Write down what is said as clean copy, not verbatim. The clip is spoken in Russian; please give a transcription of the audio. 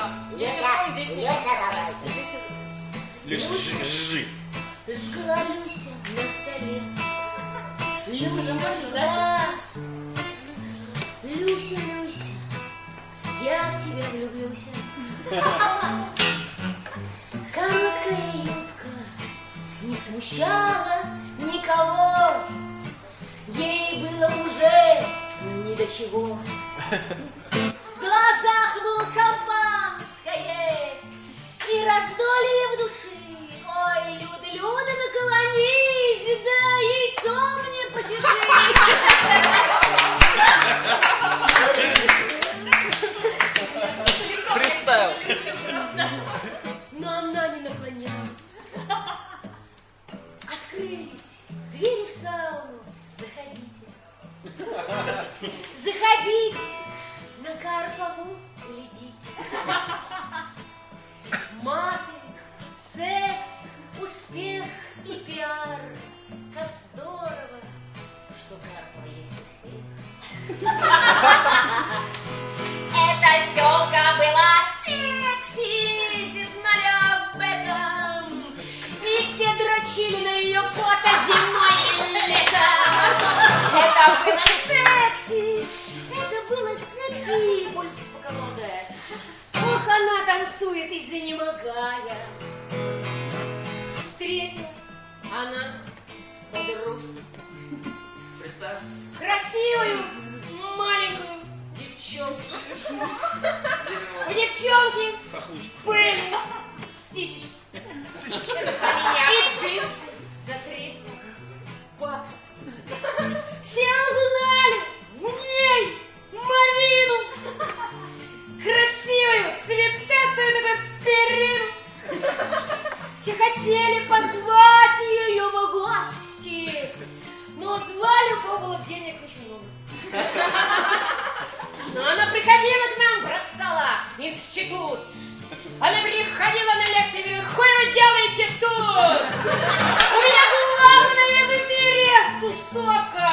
Люся, давай. Люся, жи. Жгла Люся на столе. Люся, да. Люся, Люся, я в тебя влюблюсь. Короткая юбка не смущала никого. Ей было уже ни до чего. В глазах было шампанское и раздолье в душе. Ой, Люда, Люда, наклонись, да яйцо мне почеши. Представил. Но она не наклонялась. Открылись двери в сауну. Заходите. Заходите. На Карпову глядите. Маты, секс, успех и пиар. Как здорово, что Карпова есть у всех. Эта тёлка была секси, все знали об этом. И все дрочили на ее фото зимой и летом. Это было секси, это было секси. Пользуйтесь пока молодая. Ох, она танцует, изнемогая. Встретила она подружку. Представь. Красивую, маленькую девчонку. В девчонке были сисечки. И джинсы за 300 бат. Все узнали в ней Марину. Красивую, цветастую такую перину. Все хотели позвать ее в гости, но звали, у кого было денег очень много. Но она приходила к нам, бросала институт. Она приходила на лекции и говорила: хуй вы делаете тут? У меня главная в мире тусовка.